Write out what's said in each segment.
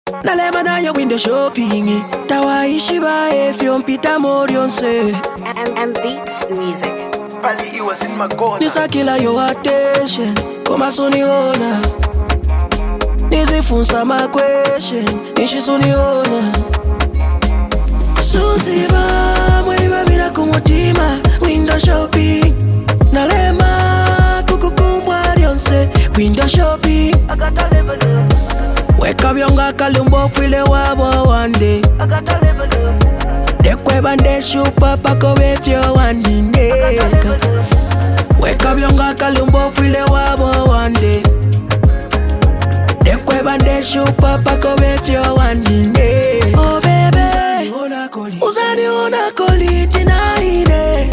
Nalema na yo window shopping. Tawaishi ba efyo mpita morionse. M Beats Music. Pali iwas in magona. Nisakila yo attention. Koma suniona. Nizifunsa ma question. Nishi suniona. Suziba mwiba bila kumutima. Window shopping. Nalema kukukumbwa rionse. Window shopping. I got a level up. Wake up yonga kalumbo file wabo one day. I got a level up. Dekwe bande shupa pako wefyo wandi neka. Wake up yonga kalumbo file wabo one day. Dekwe bande shupa pako wefyo wandi neka. Oh baby, uzani ona koliti na ine.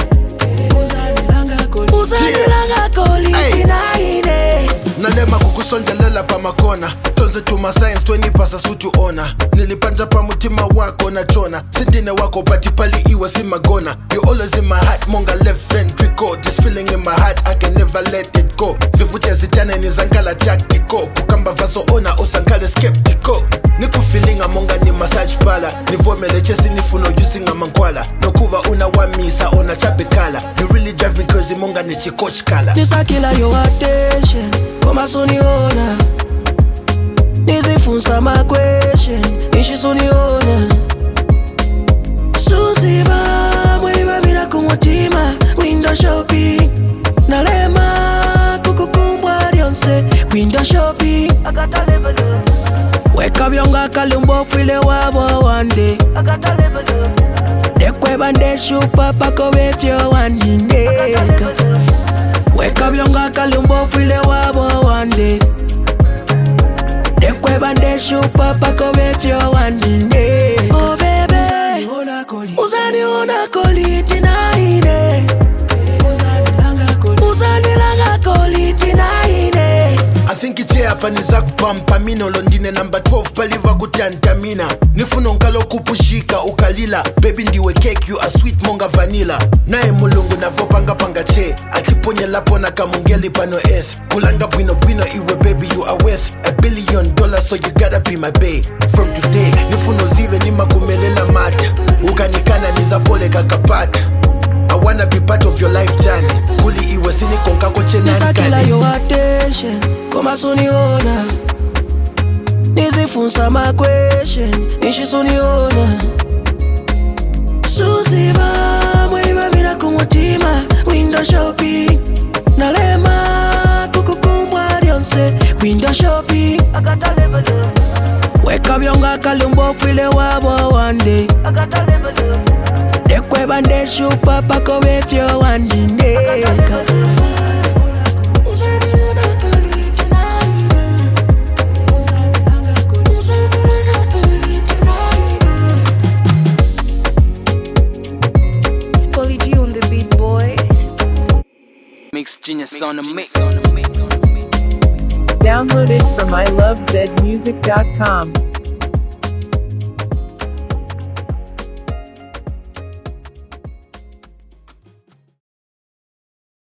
Uzani langa koliti na ine. Nalema kukusonjalela pa makona. Tonze tuma science 20 pasa sutu ona. Nilipanja pa mutima wako na chona. Sindine wako pati pali iwa si magona. You always in my heart, monga left ventricle. This feeling in my heart, I can never let it go. Zivutia zitane ni zangala tactical. Kukamba vaso ona osankale skeptical. Niku feeling amonga ni massage pala. Nivomele chesi nifuno using a mankwala. Nokuva una wamisa ona chapekala. You really drive me crazy monga ni chikoch kala. Nisakila yo attention. Koma suniona. Nizifunsa ma question. Nishi suniona. Suziba mwiba bila kumutima. Window shopping. Nalema kukukumbwa rionse. Window shopping. I got a level up. Wake up yonga kalumbo file wabo one day. I got a level up. Dekwe bande shupa pako wefyo wandi neka. Wake up yonga kalumbo file wabo one day. Dekwe bande shupa pako wefyo wandi neka. Oh baby, uzani ona koliti na ine. Uzani langa koliti na ine. I think it's here hapa niza kupampa mino Londine number 12 paliva kutiantamina. Nifuno nkalo kupushika ukalila. Baby ndiwe cake you a sweet monga vanilla. Nae mulungu na vopanga panga che. Akiponye lapo na kamungeli pano earth. Kulanga bwino bwino iwe baby you are worth $1 billion so you gotta be my bae. From today nifuno zive ni makumelela mata. Ukanikana niza pole kakapata. I wanna be part of your life journey. Kuli iwe sini konka koche Nisakila nankani. yo attention. Koma suniona. Nizifunsa ma question. Nishi suniona. Suziba mwiba bila kumutima. Window shopping. Nalema kukukumbwa rionse. Window shopping. I got a level up. Wake up yonga kalumbo file wabo one day. I got a level up. Dekwe bande shupa pako wefyo wandi neka. It's Polly G on the beat, boy. Mix Genius on the mix. Download it from ilovezmusic.com.